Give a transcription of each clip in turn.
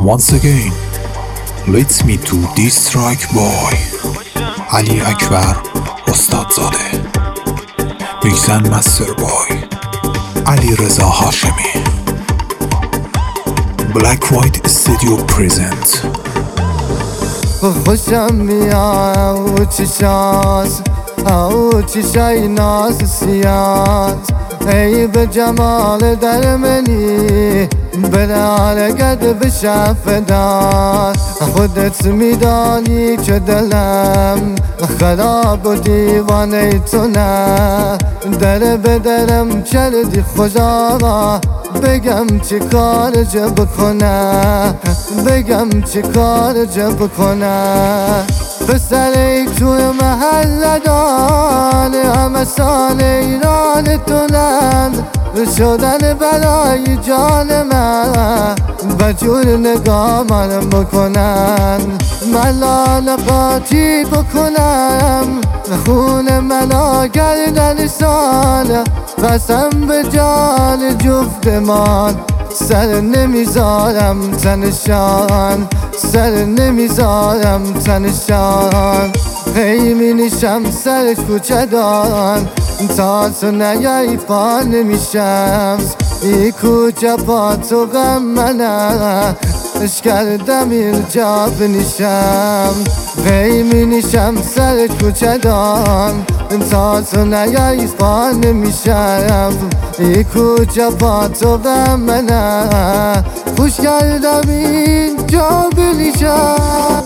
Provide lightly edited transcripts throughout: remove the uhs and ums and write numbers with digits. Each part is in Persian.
Once again, let's meet to this strike boy علی اکبر استادزاده. میکسن مستر بای علی رضا هاشمی. Black White Studio present. خوشم میاد چشای ناز سیاز، ای به جمال در منی برای قد بشه فدا. خودت میدانی که دلم خراب و دیوانه تو نه، در به درم کردی خدا را، بگم چی کار جا بکنه، بگم چی کار جا بکنه. پسر توی محل دان همه سال ایران تونند شدن برای جان من، بجور نگاه من بکنن، ملال قاطی بکنم، خون من گردن سال، قسم به جان جفتمان سر نمیذارم تنشان، سر نمیذارم تنشان. هی می نیشم سر کوچه دارم تا تو نیایی پا نمیشم، ای کوچه پا تو غم منه، اش کردم اینجا بنیشم. هی می نیشم سر کوچه دارم تا تو نیایی پا نمیشم، ای کوچه پا تو غم منه، خوش کردم اینجا بنیشم.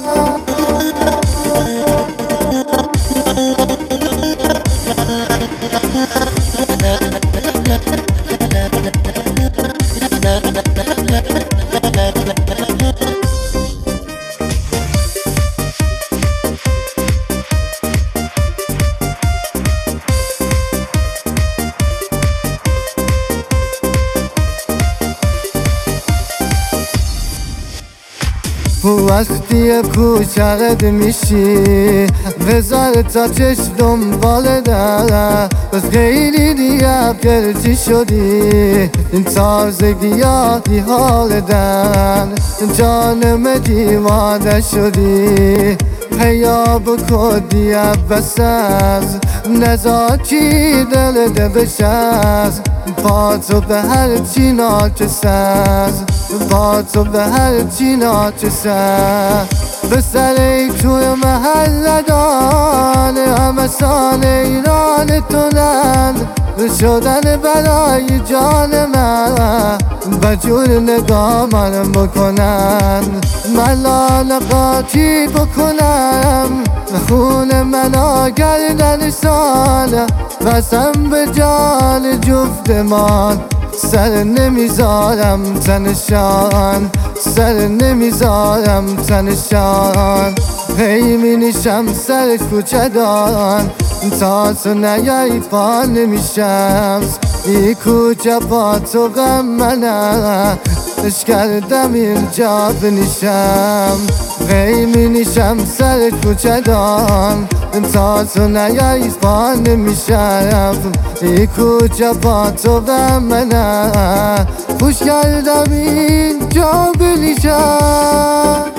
وقتی کوچرد میشی بذار تا چشم دنبال داره، بس خیلی دیگه پرچی شدی این تازگی ها بی حال دن، جانم دیوانه شدی حیا بکدی بس از نزاکی دل بشست، با تو به هر چی ناچست، با تو به هر چی ناچست. پسر توی محل دان همه سال ایران تونند شدن برای جان من، بجور نگاه من بکنن، ملال قاطی بکنم، خون من گردن سال، قسم به جان جفتمان سر نمیذارم تنشان، سر نمیذارم تنشان. هی می نیشم سر کوچه دارم تا تو نیایی پا نمیشم، ای کوچه پا تو غم منه، اش کردم اینجا بنیشم. هی می نیشم سر کوچه دارم تا تو نیایی پا نمیشم، ای کوچه پا تو غم منه، خوش کردم اینجا بنیشم.